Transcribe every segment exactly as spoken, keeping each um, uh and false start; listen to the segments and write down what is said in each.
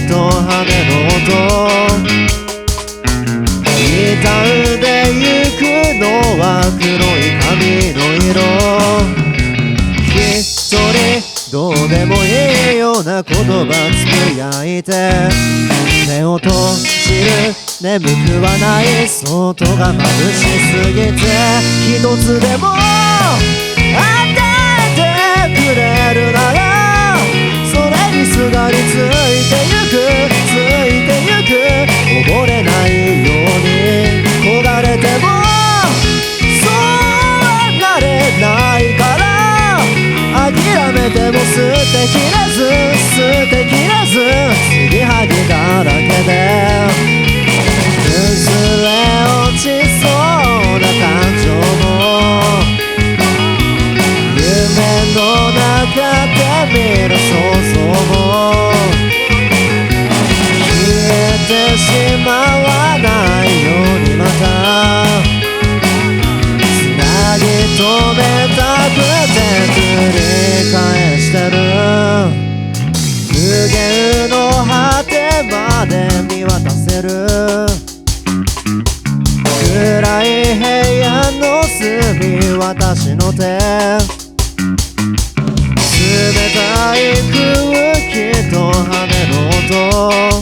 と羽の音、傷んでゆくのは黒い髪の色。一人どうでもいいような言葉つぶやいて、目を閉じる眠くはない外が眩しすぎて、一つでも与えてくれるならそれにすがりついてゆく、ついてゆく。溺れないように焦がれてもそうはなれないから、諦めても捨てきれず捨てきれず、継ぎはぎだらけで崩れ落ちそうな感情も、夢の中で見る想像も消えてしまわないように、またつなぎ止めたくて繰り返してる。無限の果てまで見渡せる暗い部屋の隅、私の手冷たい空気と羽の音、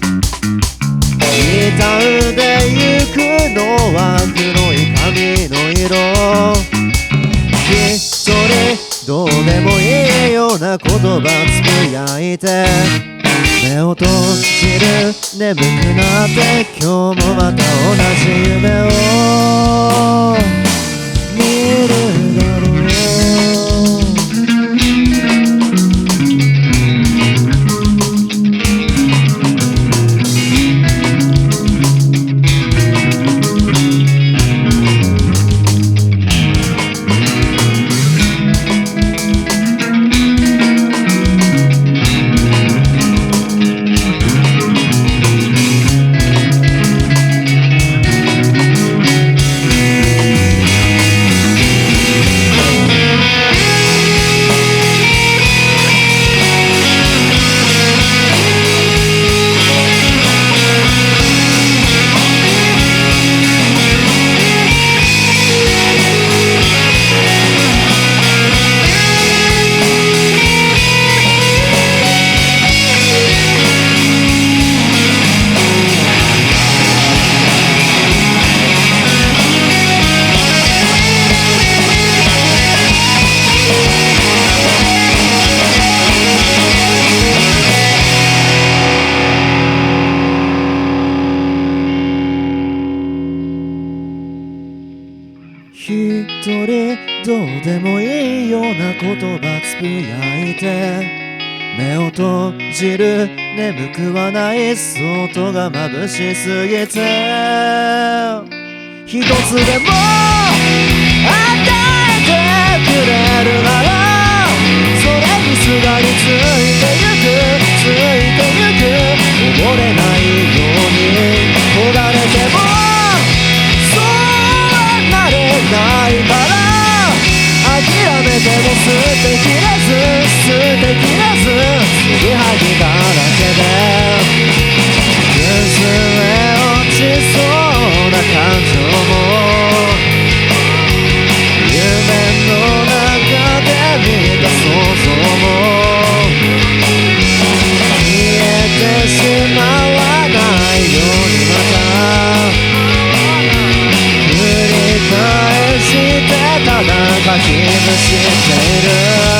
傷んでゆくのは黒い髪の色。一人どうでもいいような言葉つぶやいて、目を閉じる眠くなって今日もまた同じ夢を見るだろう。一人どうでもいいような言葉つぶやいて、目を閉じる眠くはない外が眩しすぎて、一つでも与えてくれるならそれにすがりついてゆく、ついてゆく。溺れないように焦がれてもないから、諦めても捨てきれず捨てきれず、継ぎはぎだらけで崩れ落ちそうな感情も、夢の中で見た想像も消えてしまわないように、また繰り返してただ書きむしている。